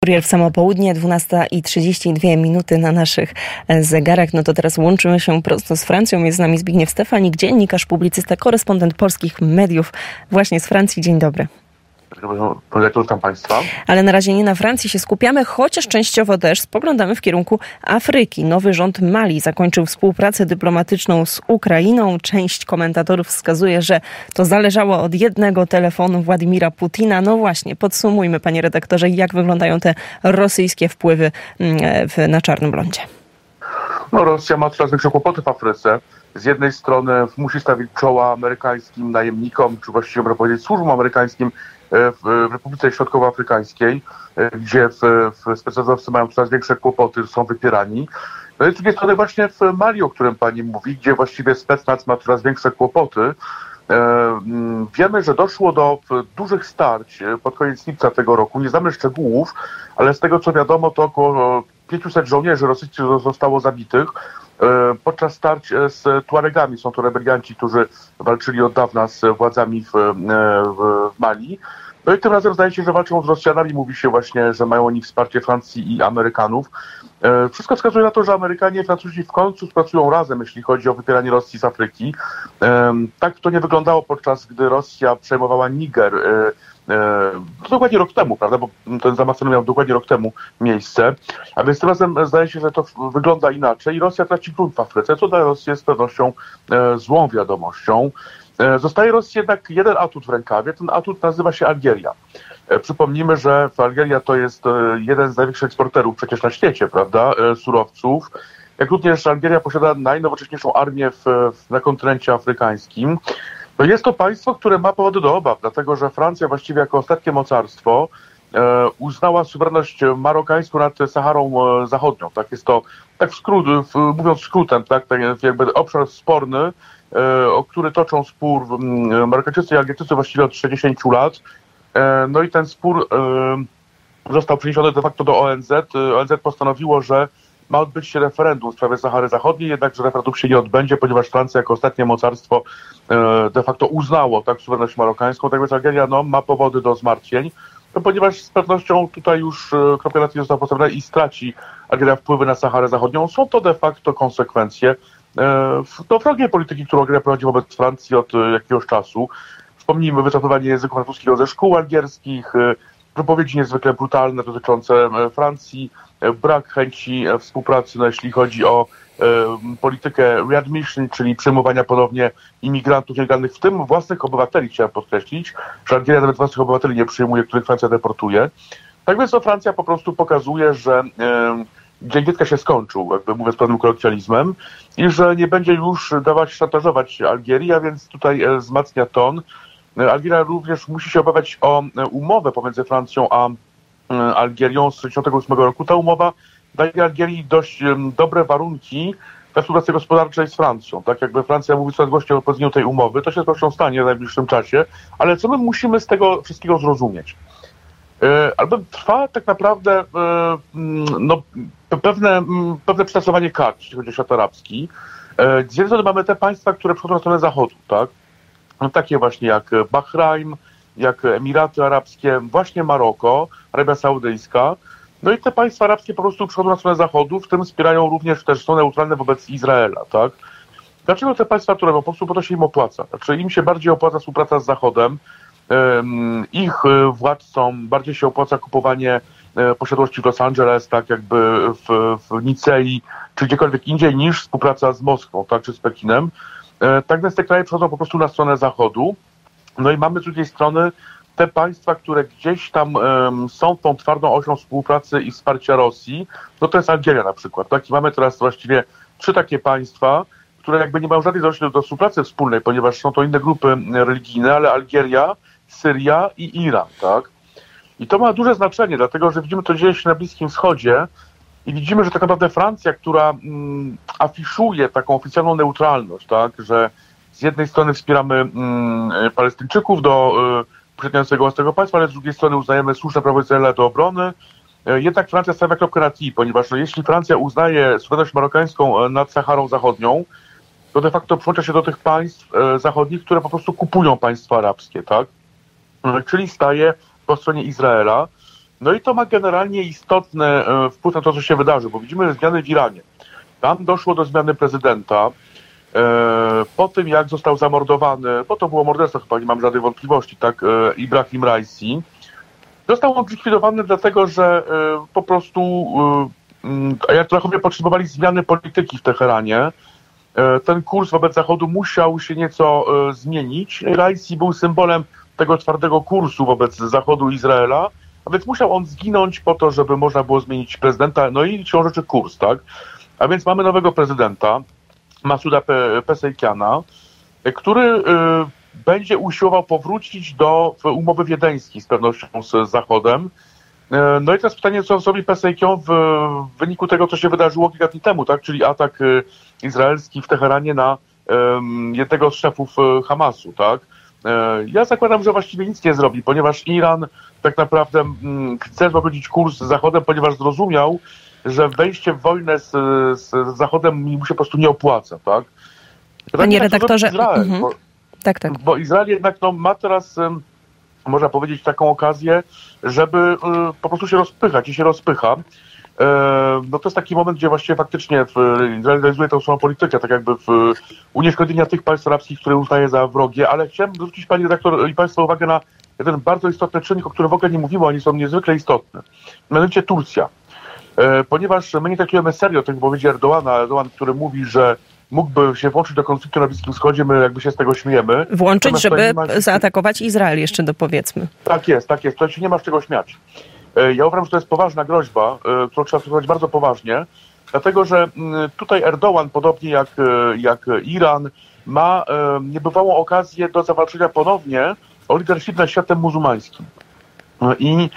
Kurier w samo południe, 12:32 na naszych zegarach. No to teraz łączymy się prosto z Francją. Jest z nami Zbigniew Stefanik, dziennikarz, publicysta, korespondent polskich mediów właśnie z Francji. Dzień dobry. Witam Państwa. Ale na razie nie na Francji się skupiamy, chociaż częściowo też spoglądamy w kierunku Afryki. Nowy rząd Mali zakończył współpracę dyplomatyczną z Ukrainą. Część komentatorów wskazuje, że to zależało od jednego telefonu Władimira Putina. No właśnie, podsumujmy, panie redaktorze, jak wyglądają te rosyjskie wpływy na Czarnym Lądzie. No, Rosja ma coraz większe kłopoty w Afryce. Z jednej strony musi stawić czoła amerykańskim najemnikom, czy właściwie można powiedzieć służbom amerykańskim w Republice Środkowoafrykańskiej, gdzie specjalistowcy mają coraz większe kłopoty, są wypierani. No i z drugiej strony właśnie w Mali, o którym pani mówi, gdzie właściwie specnaz ma coraz większe kłopoty. Wiemy, że doszło do dużych starć pod koniec lipca tego roku. Nie znamy szczegółów, ale z tego co wiadomo, to około 500 żołnierzy rosyjskich zostało zabitych podczas starć z Tuaregami. Są to rebelianci, którzy walczyli od dawna z władzami w Mali. No i tym razem zdaje się, że walczą z Rosjanami. Mówi się właśnie, że mają oni wsparcie Francji i Amerykanów. Wszystko wskazuje na to, że Amerykanie i Francuzi w końcu pracują razem, jeśli chodzi o wypieranie Rosji z Afryki. Tak to nie wyglądało podczas gdy Rosja przejmowała Niger. To dokładnie rok temu, prawda, bo ten zamach miał dokładnie rok temu miejsce, a więc tym razem zdaje się, że to wygląda inaczej i Rosja traci grunt w Afryce, co dla Rosji jest z pewnością złą wiadomością. Zostaje Rosji jednak jeden atut w rękawie, ten atut nazywa się Algieria. Przypomnijmy, że Algieria to jest jeden z największych eksporterów przecież na świecie, prawda, surowców. Jak również Algieria posiada najnowocześniejszą armię na kontynencie afrykańskim. No jest to państwo, które ma powody do obaw, dlatego że Francja właściwie jako ostatnie mocarstwo uznała suwerenność marokańską nad Saharą Zachodnią. Tak jest to, tak mówiąc skrótem, tak jakby obszar sporny, o który toczą spór Marokańczycy i Algierczycy właściwie od 60 lat. No i ten spór został przeniesiony de facto do ONZ. ONZ postanowiło, że ma odbyć się referendum w sprawie Sahary Zachodniej, jednakże referendum się nie odbędzie, ponieważ Francja jako ostatnie mocarstwo de facto uznało tak suwerenność marokańską. Tak więc Algieria ma powody do zmartwień, ponieważ z pewnością tutaj już kropka nad i została postawiona i straci Algieria wpływy na Saharę Zachodnią. Są to de facto konsekwencje wrogiej polityki, którą Algieria prowadzi wobec Francji od jakiegoś czasu. Wspomnijmy wycofywanie języka francuskiego ze szkół algierskich, wypowiedzi niezwykle brutalne dotyczące Francji, brak chęci współpracy, jeśli chodzi o politykę readmission, czyli przyjmowania ponownie imigrantów nielegalnych, w tym własnych obywateli. Chciałem podkreślić, że Algieria nawet własnych obywateli nie przyjmuje, których Francja deportuje. Tak więc Francja po prostu pokazuje, że dzień dziecka się skończył, jakby mówiąc pewnym kolokwializmem, i że nie będzie już dawać szantażować Algierii, a więc tutaj wzmacnia ton. Algieria również musi się obawiać o umowę pomiędzy Francją a Algierią z 1968 roku. Ta umowa daje Algierii dość dobre warunki dla współpracy gospodarczej z Francją. Tak jakby Francja mówi coraz głośniej o poznaniu tej umowy, to się zresztą stanie w najbliższym czasie, ale co my musimy z tego wszystkiego zrozumieć? Albo trwa tak naprawdę pewne przetasowanie kart, jeśli chodzi o świat arabski. Z jednej strony mamy te państwa, które przychodzą na stronę zachodu, tak? Takie właśnie jak Bahrajn, jak Emiraty Arabskie, właśnie Maroko, Arabia Saudyjska. No i te państwa arabskie po prostu przychodzą na stronę zachodu, w tym wspierają również też, są neutralne wobec Izraela, tak? Dlaczego te państwa, które po prostu, bo to się im opłaca? Znaczy im się bardziej opłaca współpraca z Zachodem, ich władcom bardziej się opłaca kupowanie posiadłości w Los Angeles, tak jakby w Nicei, czy gdziekolwiek indziej, niż współpraca z Moskwą, tak, czy z Pekinem. Tak więc te kraje przechodzą po prostu na stronę Zachodu. No i mamy z drugiej strony te państwa, które gdzieś tam są tą twardą osią współpracy i wsparcia Rosji. No to jest Algieria na przykład, tak? I mamy teraz właściwie 3 takie państwa, które jakby nie mają żadnej zdolności do współpracy wspólnej, ponieważ są to inne grupy religijne, ale Algieria, Syria i Iran, tak? I to ma duże znaczenie, dlatego że widzimy to dzieje się na Bliskim Wschodzie i widzimy, że tak naprawdę Francja, która afiszuje taką oficjalną neutralność, tak, że z jednej strony wspieramy Palestyńczyków do posiadającego własnego państwa, ale z drugiej strony uznajemy słuszne prawo Izraela do obrony. Jednak Francja stawia kropkę nad i, ponieważ jeśli Francja uznaje suwerenność marokańską nad Saharą Zachodnią, to de facto przyłącza się do tych państw zachodnich, które po prostu kupują państwa arabskie, tak? Czyli staje po stronie Izraela. No i to ma generalnie istotny wpływ na to, co się wydarzy, bo widzimy zmiany w Iranie. Tam doszło do zmiany prezydenta. Po tym, jak został zamordowany, bo to było morderstwo, chyba nie mam żadnej wątpliwości, tak, Ibrahim Raisi, został on zlikwidowany dlatego, że po prostu Ayatollahowie potrzebowali zmiany polityki w Teheranie. Ten kurs wobec Zachodu musiał się nieco zmienić. Raisi był symbolem tego twardego kursu wobec Zachodu i Izraela, a więc musiał on zginąć po to, żeby można było zmienić prezydenta, no i siłą rzeczy kurs, tak? A więc mamy nowego prezydenta, Masuda Pezeshkiana, który będzie usiłował powrócić do umowy wiedeńskiej z pewnością z Zachodem. No i teraz pytanie, co zrobi Pezeshkian w wyniku tego, co się wydarzyło kilka dni temu, tak? Czyli atak izraelski w Teheranie na jednego z szefów Hamasu, tak? Ja zakładam, że właściwie nic nie zrobi, ponieważ Iran tak naprawdę chce pogodzić kurs z Zachodem, ponieważ zrozumiał, że wejście w wojnę z Zachodem mu się po prostu nie opłaca, tak? Panie redaktorze, Izrael, tak. Bo Izrael jednak ma teraz, można powiedzieć, taką okazję, żeby po prostu się rozpychać i się rozpycha. No to jest taki moment, gdzie właściwie faktycznie Izrael realizuje tę swoją politykę, tak jakby unieszkodliwia tych państw arabskich, które uznaje za wrogie, ale chciałem zwrócić pani redaktor i państwa uwagę na jeden bardzo istotny czynnik, o którym w ogóle nie mówimy, oni są niezwykle istotne. Mianowicie Turcja. Ponieważ my nie traktujemy serio tych wypowiedzi Erdoğana, który mówi, że mógłby się włączyć do konfliktu na Bliskim Wschodzie, my jakby się z tego śmiejemy. Włączyć, żeby zaatakować Izrael jeszcze dopowiedzmy. Tak jest. To się nie ma z czego śmiać. Ja uważam, że to jest poważna groźba, którą trzeba traktować bardzo poważnie, dlatego że tutaj Erdoğan, podobnie jak Iran, ma niebywałą okazję do zawalczenia ponownie o leadership nad światem muzułmańskim. I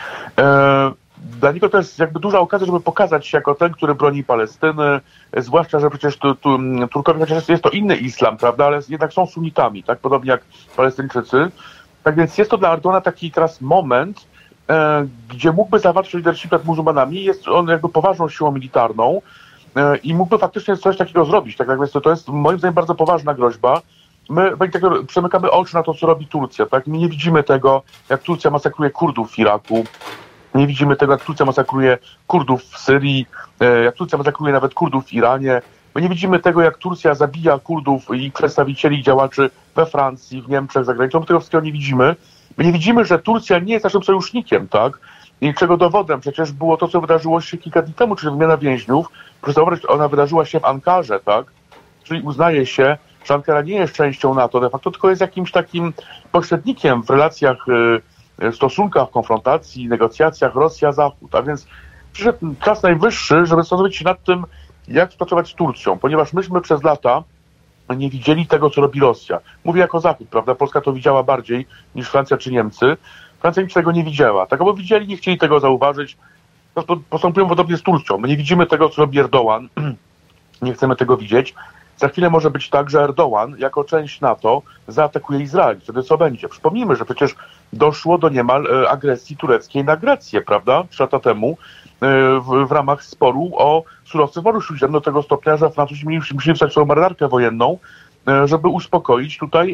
dla niego to jest jakby duża okazja, żeby pokazać się jako ten, który broni Palestyny, zwłaszcza, że przecież Turkowie, chociaż jest to inny islam, prawda, ale jednak są sunnitami, tak, podobnie jak Palestyńczycy. Tak więc jest to dla Erdoğana taki teraz moment, gdzie mógłby zawalczyć leadership nad muzułmanami. Jest on jakby poważną siłą militarną i mógłby faktycznie coś takiego zrobić. Tak więc to jest moim zdaniem bardzo poważna groźba. My przemykamy oczy na to, co robi Turcja. Tak? My nie widzimy tego, jak Turcja masakruje Kurdów w Iraku. Nie widzimy tego, jak Turcja masakruje Kurdów w Syrii, jak Turcja masakruje nawet Kurdów w Iranie. My nie widzimy tego, jak Turcja zabija Kurdów i przedstawicieli działaczy we Francji, w Niemczech, za granicą. My tego wszystkiego nie widzimy. My nie widzimy, że Turcja nie jest naszym sojusznikiem, tak? I czego dowodem przecież było to, co wydarzyło się kilka dni temu, czyli wymiana więźniów. Proszę zauważyć, ona wydarzyła się w Ankarze, tak? Czyli uznaje się, że Ankara nie jest częścią NATO de facto, tylko jest jakimś takim pośrednikiem w relacjach, stosunkach, konfrontacji, negocjacjach Rosja-Zachód. A więc przyszedł czas najwyższy, żeby zastanowić się nad tym, jak współpracować z Turcją, ponieważ myśmy przez lata nie widzieli tego, co robi Rosja. Mówię jako Zachód, prawda? Polska to widziała bardziej niż Francja czy Niemcy. Francja nic tego nie widziała. Tak, bo widzieli, nie chcieli tego zauważyć. Postępują podobnie z Turcją. My nie widzimy tego, co robi Erdoğan. Nie chcemy tego widzieć. Za chwilę może być tak, że Erdoğan jako część NATO zaatakuje Izrael. Wtedy co będzie? Przypomnijmy, że przecież doszło do niemal agresji tureckiej na Grecję, prawda? 3 lata temu w ramach sporu o surowce w Morzu Śródziemnym, do tego stopnia, że Francuzi musieli wstać swoją marynarkę wojenną, żeby uspokoić tutaj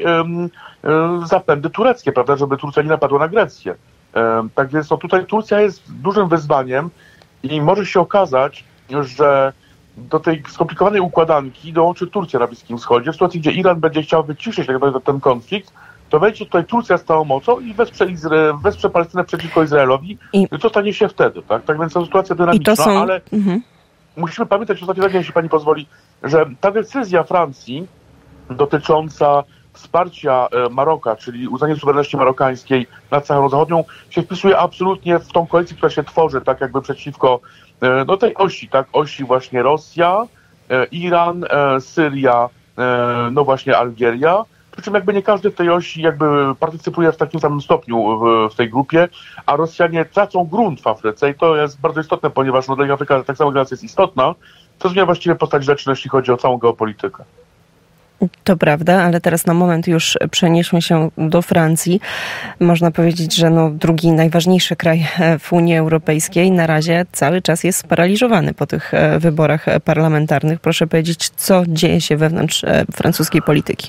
zapędy tureckie, prawda? Żeby Turcja nie napadła na Grecję. Tak więc tutaj Turcja jest dużym wyzwaniem i może się okazać, że do tej skomplikowanej układanki dołączy Turcja na Bliskim Wschodzie. W sytuacji, gdzie Iran będzie chciał wyciszyć ten konflikt, to wejdzie tutaj Turcja z całą mocą i wesprze Palestynę przeciwko Izraelowi. I co stanie się wtedy? Tak więc to sytuacja dynamiczna, ale musimy pamiętać, ostatnio, jeśli pani pozwoli, że ta decyzja Francji dotycząca wsparcia Maroka, czyli uznanie suwerenności marokańskiej nad Saharą Zachodnią, się wpisuje absolutnie w tą koalicję, która się tworzy, tak jakby przeciwko tej osi, tak, osi właśnie Rosja, Iran, Syria, no właśnie Algieria. Przy czym jakby nie każdy w tej osi jakby partycypuje w takim samym stopniu w tej grupie, a Rosjanie tracą grunt w Afryce i to jest bardzo istotne, ponieważ dla nich Afryka tak samo jest istotna, to zmienia właściwie postać rzeczy, jeśli chodzi o całą geopolitykę. To prawda, ale teraz na moment już przenieśmy się do Francji. Można powiedzieć, że drugi najważniejszy kraj w Unii Europejskiej na razie cały czas jest sparaliżowany po tych wyborach parlamentarnych. Proszę powiedzieć, co dzieje się wewnątrz francuskiej polityki?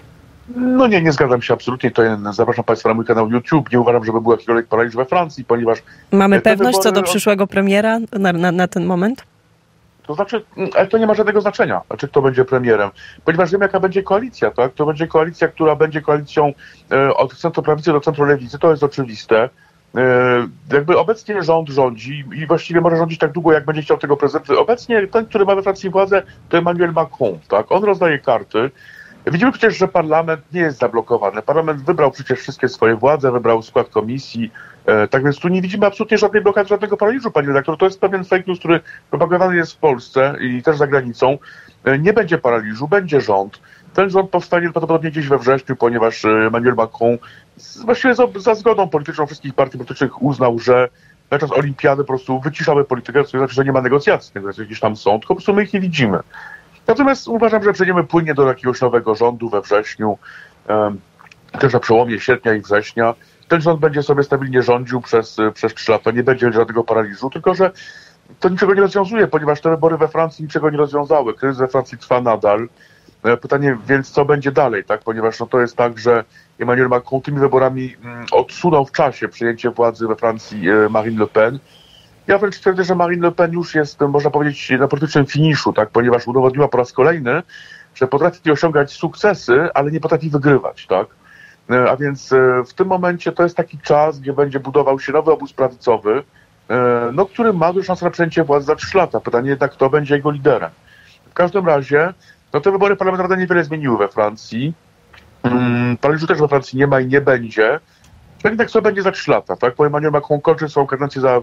No nie zgadzam się absolutnie. Zapraszam Państwa na mój kanał YouTube. Nie uważam, żeby był jakikolwiek paraliż we Francji, ponieważ... Mamy pewność co do przyszłego premiera na ten moment? To znaczy, ale to nie ma żadnego znaczenia, kto będzie premierem, ponieważ wiemy, jaka będzie koalicja, tak? To będzie koalicja, która będzie koalicją od centroprawicy do centrolewicy, to jest oczywiste. Jakby obecnie rząd rządzi i właściwie może rządzić tak długo, jak będzie chciał tego prezydent. Obecnie ten, który ma we Francji władzę, to Emmanuel Macron, tak? On rozdaje karty. Widzimy przecież, że parlament nie jest zablokowany. Parlament wybrał przecież wszystkie swoje władze, wybrał skład komisji. Tak więc tu nie widzimy absolutnie żadnej blokady, żadnego paraliżu, panie redaktor. To jest pewien fake news, który propagowany jest w Polsce i też za granicą. Nie będzie paraliżu, będzie rząd. Ten rząd powstanie prawdopodobnie gdzieś we wrześniu, ponieważ Emmanuel Macron właściwie za zgodą polityczną wszystkich partii politycznych uznał, że na czas olimpiady po prostu wyciszamy politykę, co znaczy, że nie ma negocjacji, negocjacje gdzieś tam są, tylko po prostu my ich nie widzimy. Natomiast uważam, że przejdziemy płynnie do jakiegoś nowego rządu we wrześniu, też na przełomie sierpnia i września. Ten rząd będzie sobie stabilnie rządził przez 3 lata, nie będzie żadnego paraliżu, tylko że to niczego nie rozwiązuje, ponieważ te wybory we Francji niczego nie rozwiązały. Kryzys we Francji trwa nadal. Pytanie więc, co będzie dalej, tak? Ponieważ to jest tak, że Emmanuel Macron tymi wyborami odsunął w czasie przejęcie władzy we Francji Marine Le Pen. Ja wręcz twierdzę, że Marine Le Pen już jest, można powiedzieć, na politycznym finiszu, tak? Ponieważ udowodniła po raz kolejny, że potrafi osiągać sukcesy, ale nie potrafi wygrywać, tak? A więc w tym momencie to jest taki czas, gdzie będzie budował się nowy obóz prawicowy, który ma już szansę na przejęcie władzy za 3 lata. Pytanie jednak, kto będzie jego liderem. W każdym razie, te wybory parlamentarne niewiele zmieniły we Francji. Paraliżu też we Francji nie ma i nie będzie. Jednak co będzie za 3 lata, tak? Bo Emmanuel Macron kończy swoją kadencję za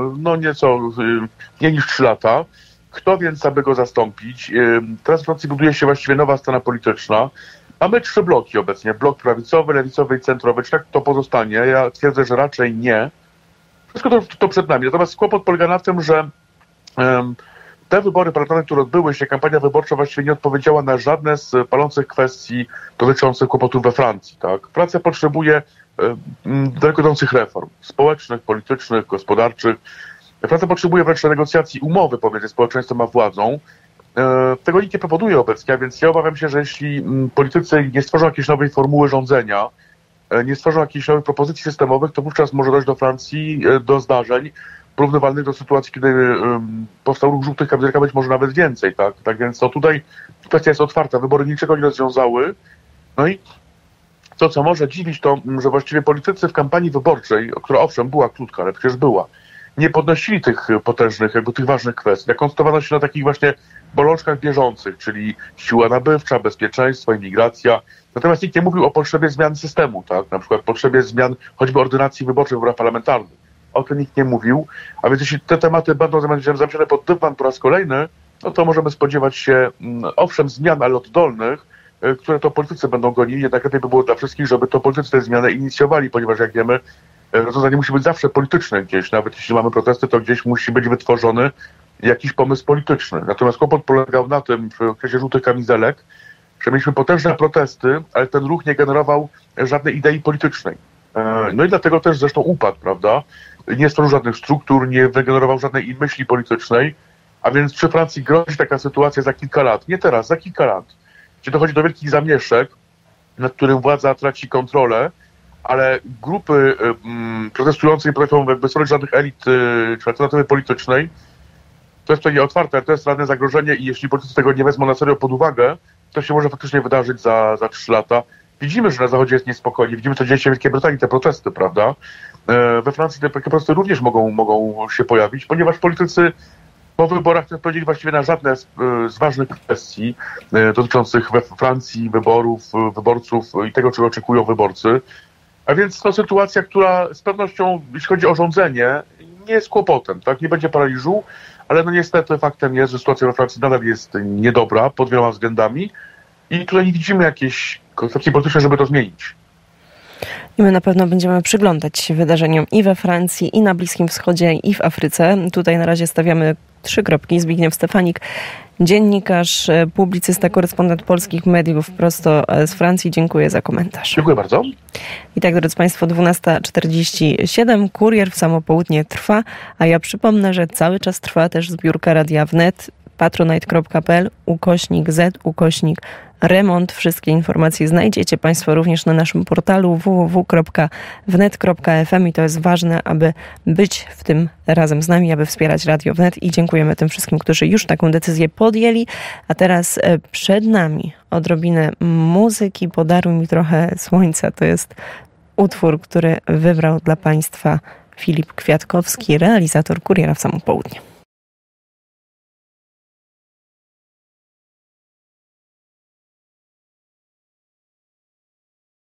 mniej niż 3 lata. Kto więc, aby go zastąpić? Teraz w Francji buduje się właściwie nowa scena polityczna. Mamy 3 bloki obecnie. Blok prawicowy, lewicowy i centrowy. Czy tak to pozostanie? Ja twierdzę, że raczej nie. Wszystko to przed nami. Natomiast kłopot polega na tym, że te wybory parlamentarne, które odbyły się, kampania wyborcza właściwie nie odpowiedziała na żadne z palących kwestii dotyczących kłopotów we Francji. Tak? Francja potrzebuje daleko idących reform społecznych, politycznych, gospodarczych. Francja potrzebuje wręcz negocjacji umowy pomiędzy społeczeństwem a władzą. Tego nikt nie proponuje obecnie, a więc ja obawiam się, że jeśli politycy nie stworzą jakiejś nowej formuły rządzenia, nie stworzą jakichś nowych propozycji systemowych, to wówczas może dojść do Francji do zdarzeń porównywalnych do sytuacji, kiedy powstał ruch żółtych kamizelek, być może nawet więcej. Tak więc tutaj kwestia jest otwarta. Wybory niczego nie rozwiązały. No i to, co może dziwić, to, że właściwie politycy w kampanii wyborczej, która owszem była krótka, ale przecież była, nie podnosili tych potężnych, tych ważnych kwestii. Koncentrowano się na takich właśnie bolączkach bieżących, czyli siła nabywcza, bezpieczeństwo, imigracja. Natomiast nikt nie mówił o potrzebie zmian systemu, tak? Na przykład potrzebie zmian choćby ordynacji wyborczej w wyborach parlamentarnych. O tym nikt nie mówił. A więc jeśli te tematy będą zamieszane pod dywan po raz kolejny, no to możemy spodziewać się, owszem, zmian, ale oddolnych, które to politycy będą gonili. Jednak lepiej by było dla wszystkich, żeby to politycy te zmiany inicjowali, ponieważ jak wiemy, rozwiązanie musi być zawsze polityczne gdzieś. Nawet jeśli mamy protesty, to gdzieś musi być wytworzony jakiś pomysł polityczny. Natomiast kłopot polegał na tym w kwestii żółtych kamizelek, że mieliśmy potężne protesty, ale ten ruch nie generował żadnej idei politycznej. No i dlatego też zresztą upadł, prawda? Nie stworzył żadnych struktur, nie wygenerował żadnej myśli politycznej, a więc przy Francji grozi taka sytuacja za kilka lat, nie teraz, za kilka lat, gdzie dochodzi do wielkich zamieszek, nad którym władza traci kontrolę, ale grupy protestujące nie potrafią jakby stworzyć żadnych elit czy alternatywy politycznej. To jest pewnie otwarte, ale to jest realne zagrożenie i jeśli politycy tego nie wezmą na serio pod uwagę, to się może faktycznie wydarzyć za 3 lata. Widzimy, że na Zachodzie jest niespokojnie, widzimy, co dzieje się w Wielkiej Brytanii, te protesty, prawda? We Francji te protesty również mogą się pojawić, ponieważ politycy po wyborach nie odpowiedzieli właściwie na żadne z ważnych kwestii dotyczących we Francji wyborców i tego, czego oczekują wyborcy. A więc to sytuacja, która z pewnością, jeśli chodzi o rządzenie, nie jest kłopotem, tak? Nie będzie paraliżu, ale no niestety faktem jest, że sytuacja we Francji nadal jest niedobra pod wieloma względami i tutaj nie widzimy jakiejś koncepcji politycznej, żeby to zmienić. I my na pewno będziemy przyglądać się wydarzeniom i we Francji, i na Bliskim Wschodzie, i w Afryce. Tutaj na razie stawiamy 3 kropki. Zbigniew Stefanik, dziennikarz, publicysta, korespondent polskich mediów prosto z Francji. Dziękuję za komentarz. Dziękuję bardzo. I tak, drodzy Państwo, 12:47. Kurier w samo południe trwa, a ja przypomnę, że cały czas trwa też zbiórka Radia Wnet, patronite.pl/z/. remont. Wszystkie informacje znajdziecie Państwo również na naszym portalu www.wnet.fm i to jest ważne, aby być w tym razem z nami, aby wspierać Radio Wnet i dziękujemy tym wszystkim, którzy już taką decyzję podjęli. A teraz przed nami odrobinę muzyki. Podaruj mi trochę słońca. To jest utwór, który wybrał dla Państwa Filip Kwiatkowski, realizator Kuriera w Samo Południe.